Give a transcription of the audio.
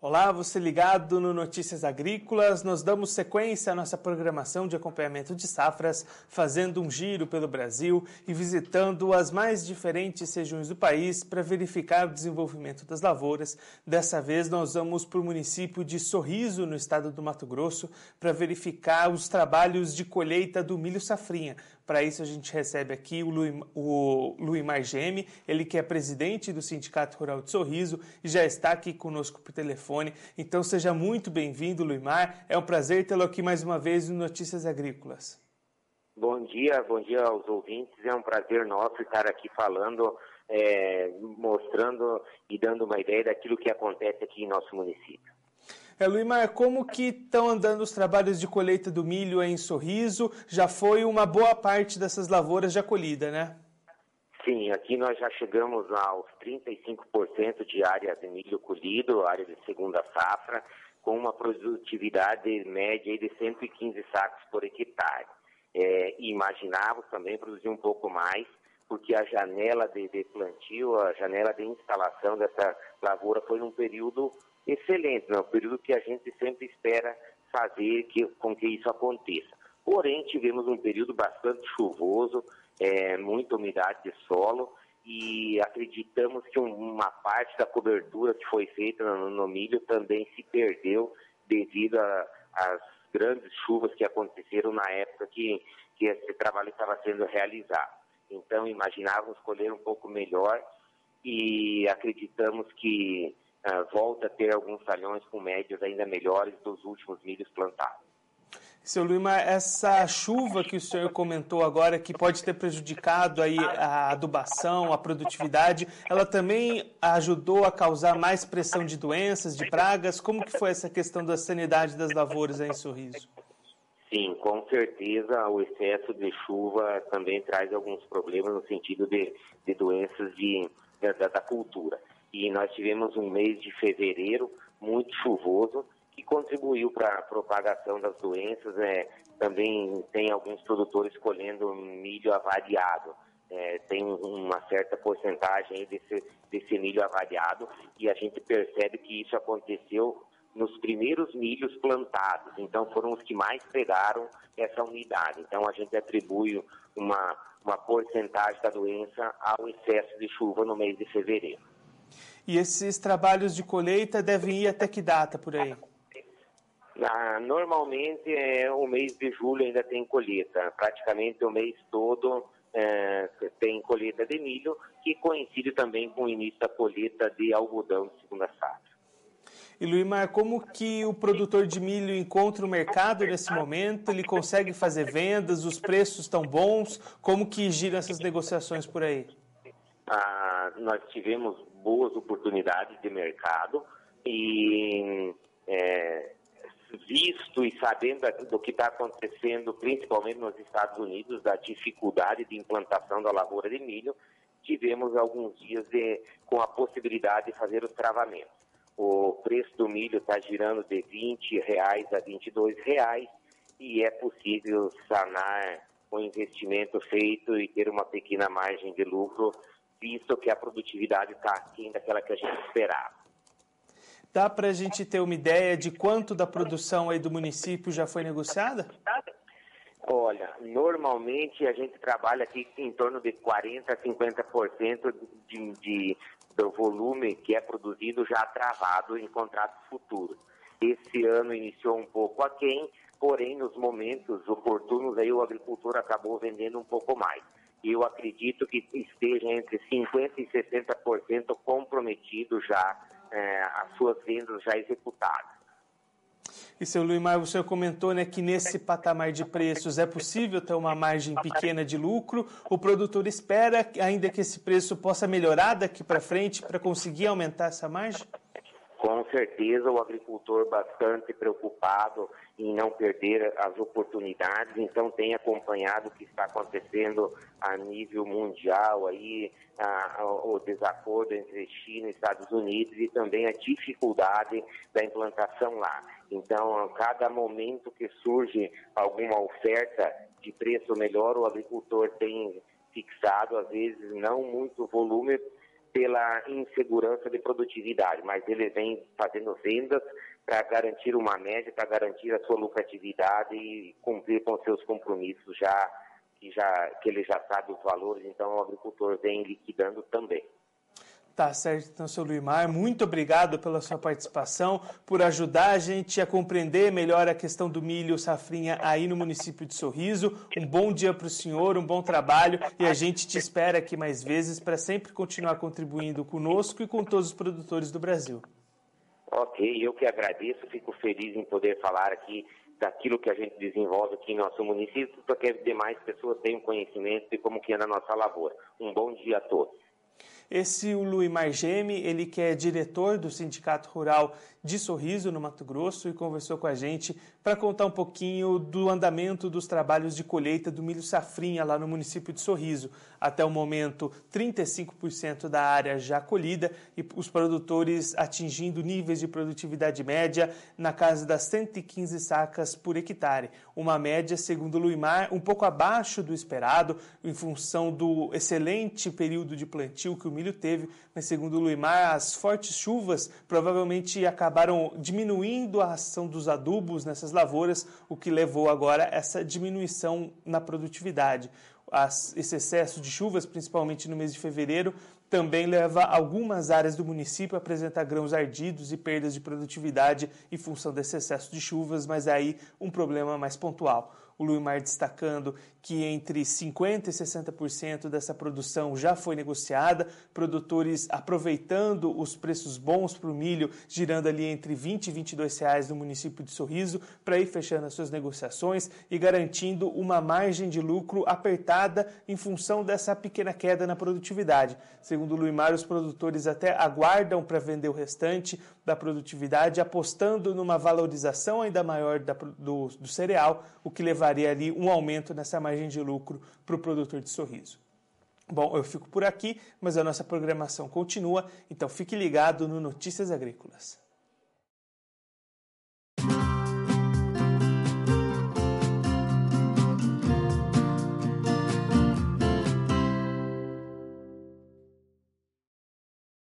Olá, você ligado no Notícias Agrícolas. Nós damos sequência à nossa programação de acompanhamento de safras, fazendo um giro pelo Brasil e visitando as mais diferentes regiões do país para verificar o desenvolvimento das lavouras. Dessa vez nós vamos para o município de Sorriso, no estado do Mato Grosso, para verificar os trabalhos de colheita do milho safrinha. Para isso a gente recebe aqui o Luimar Geme, ele que é presidente do Sindicato Rural de Sorriso e já está aqui conosco por telefone. Então seja muito bem-vindo, Luimar. É um prazer tê-lo aqui mais uma vez no Notícias Agrícolas. Bom dia aos ouvintes. É um prazer nosso estar aqui falando, mostrando e dando uma ideia daquilo que acontece aqui em nosso município. Luimar, como que estão andando os trabalhos de colheita do milho aí em Sorriso? Já foi uma boa parte dessas lavouras já colhida, né? Sim, aqui nós já chegamos aos 35% de área de milho colhido, área de segunda safra, com uma produtividade média de 115 sacos por hectare. Imaginávamos também produzir um pouco mais, porque a janela de plantio, a janela de instalação dessa lavoura foi num período excelente, um período que a gente sempre espera fazer com que isso aconteça. Porém, tivemos um período bastante chuvoso, muita umidade de solo, e acreditamos que uma parte da cobertura que foi feita no milho também se perdeu devido às grandes chuvas que aconteceram na época que esse trabalho estava sendo realizado. Então, imaginávamos colher um pouco melhor e acreditamos que volta a ter alguns talhões com médias ainda melhores dos últimos milhos plantados. Seu Luimar, essa chuva que o senhor comentou agora, que pode ter prejudicado aí a adubação, a produtividade, ela também ajudou a causar mais pressão de doenças, de pragas? Como que foi essa questão da sanidade das lavouras aí em Sorriso? Sim, com certeza o excesso de chuva também traz alguns problemas no sentido de doenças da cultura. E nós tivemos um mês de fevereiro muito chuvoso, que contribuiu para a propagação das doenças. Também tem alguns produtores colhendo milho avariado. Tem uma certa porcentagem aí desse milho avariado, e a gente percebe que isso aconteceu nos primeiros milhos plantados. Então foram os que mais pegaram essa umidade. Então a gente atribui uma porcentagem da doença ao excesso de chuva no mês de fevereiro. E esses trabalhos de colheita devem ir até que data por aí? Normalmente, o mês de julho ainda tem colheita. Praticamente o mês todo tem colheita de milho, que coincide também com o início da colheita de algodão de segunda safra. E Luimar, como que o produtor de milho encontra o mercado nesse momento? Ele consegue fazer vendas? Os preços estão bons? Como que giram essas negociações por aí? Nós tivemos boas oportunidades de mercado e visto e sabendo do que está acontecendo, principalmente nos Estados Unidos, da dificuldade de implantação da lavoura de milho, tivemos alguns dias com a possibilidade de fazer os travamentos. O preço do milho está girando de R$20 a R$22 e é possível sanar o investimento feito e ter uma pequena margem de lucro, visto que a produtividade está aquém daquela que a gente esperava. Dá para a gente ter uma ideia de quanto da produção aí do município já foi negociada? Olha, normalmente a gente trabalha aqui em torno de 40% a 50% do volume que é produzido já travado em contratos futuros. Esse ano iniciou um pouco aquém, porém nos momentos oportunos aí o agricultor acabou vendendo um pouco mais. Eu acredito que esteja entre 50% e 60% comprometido já, as suas vendas já executadas. E, seu Luimar, o senhor comentou, né, que nesse patamar de preços é possível ter uma margem pequena de lucro. O produtor espera ainda que esse preço possa melhorar daqui para frente para conseguir aumentar essa margem? Com certeza, o agricultor bastante preocupado em não perder as oportunidades, então tem acompanhado o que está acontecendo a nível mundial, aí, o desacordo entre China e Estados Unidos e também a dificuldade da implantação lá. Então, a cada momento que surge alguma oferta de preço melhor, o agricultor tem fixado, às vezes, não muito volume, pela insegurança de produtividade, mas ele vem fazendo vendas para garantir uma média, para garantir a sua lucratividade e cumprir com seus compromissos que ele já sabe os valores, então o agricultor vem liquidando também. Tá certo, então, seu Luimar, muito obrigado pela sua participação, por ajudar a gente a compreender melhor a questão do milho safrinha aí no município de Sorriso. Um bom dia para o senhor, um bom trabalho e a gente te espera aqui mais vezes para sempre continuar contribuindo conosco e com todos os produtores do Brasil. Ok, eu que agradeço, fico feliz em poder falar aqui daquilo que a gente desenvolve aqui em nosso município, para que as demais pessoas tenham conhecimento de como que anda a nossa lavoura. Um bom dia a todos. Esse o Luimar Geme, ele que é diretor do Sindicato Rural de Sorriso, no Mato Grosso, e conversou com a gente para contar um pouquinho do andamento dos trabalhos de colheita do milho safrinha lá no município de Sorriso. Até o momento, 35% da área já colhida e os produtores atingindo níveis de produtividade média na casa das 115 sacas por hectare. Uma média, segundo o Luimar, um pouco abaixo do esperado, em função do excelente período de plantio que o milho teve, mas segundo o Luimar, as fortes chuvas provavelmente acabaram diminuindo a ação dos adubos nessas lavouras, o que levou agora a essa diminuição na produtividade. Esse excesso de chuvas, principalmente no mês de fevereiro, também leva algumas áreas do município a apresentar grãos ardidos e perdas de produtividade em função desse excesso de chuvas, mas aí um problema mais pontual. O Luimar destacando que entre 50% e 60% dessa produção já foi negociada, produtores aproveitando os preços bons para o milho, girando ali entre R$20 e R$22 no município de Sorriso, para ir fechando as suas negociações e garantindo uma margem de lucro apertada em função dessa pequena queda na produtividade. Segundo o Luimar, os produtores até aguardam para vender o restante da produtividade, apostando numa valorização ainda maior do cereal, o que levaria ali um aumento nessa margem de lucro para o produtor de Sorriso. Bom, eu fico por aqui, mas a nossa programação continua, então fique ligado no Notícias Agrícolas.